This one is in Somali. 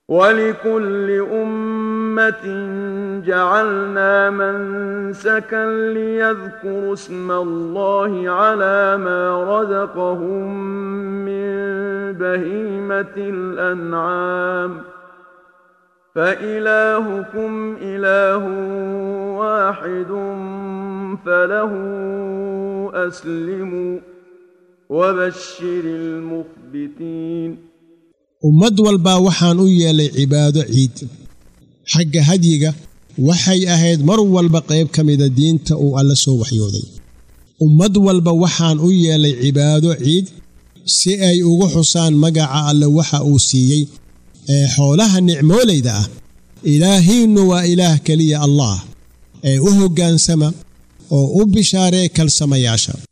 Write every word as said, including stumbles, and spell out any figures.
ولكل أمة جعلنا منسكا ليذكروا اسم الله على ما رزقهم من بهيمة الأنعام فإلهكم إله واحد فله أسلموا وبشر المخبتين ummad walba waxaan u yeelay cibaado ciid xagga hadiga waxay ahayd mar walba qayb kamida diinta uu alla soo waxyooday ummad walba waxaan u yeelay cibaado ciid si ay ugu xusaan magaca alla waxa uu siiyay ee xoolaha nicmoolayda ah ilaahiinu waa ilaah kaliya allah ee u hogaansama oo u bishaaree kalsamayaasha